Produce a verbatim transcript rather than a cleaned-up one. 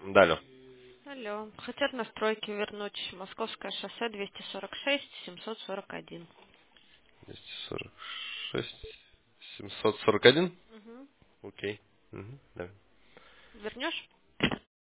Да, алло. Алло. Хотят настройки вернуть. Московское шоссе двести сорок шесть семьсот сорок один. двести сорок шесть семьсот сорок один. Угу. Окей. Угу. Да. Вернешь?